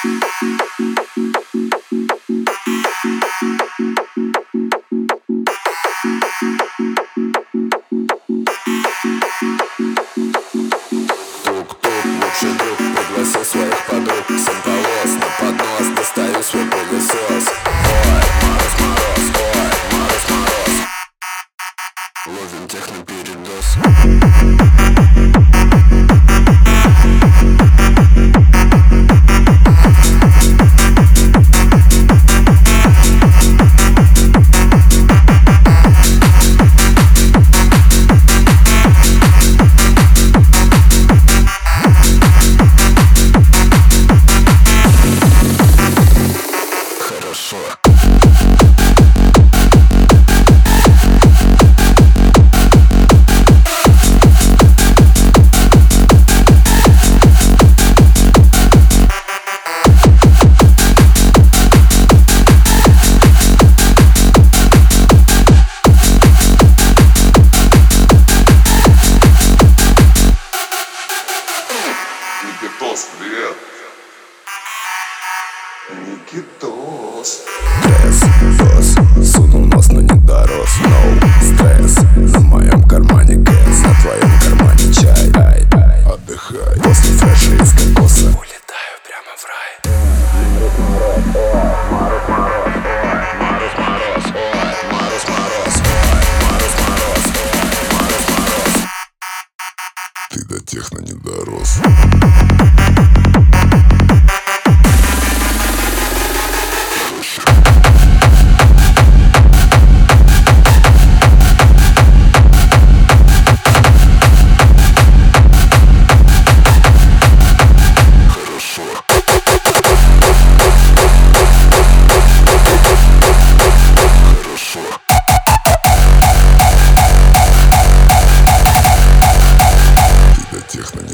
Тук-тук, лучший друг, пригласи своих подруг. Сам полос на поднос, достаю свой пылесос. Ой, мороз, мороз, ой, мороз, мороз. Ловим технопередоз. Никитос, привет. Никитос. Стресс, босс, сунул нос, но не дорос. No стресс, на моем кармане кэс, на твоем кармане чай. Отдыхай, после фреша из кокоса улетаю прямо в рай. Мороз, мороз, мороз, мороз, мороз, мороз, мороз, мороз, мороз, мороз. Ты до техно не дорос. Техно не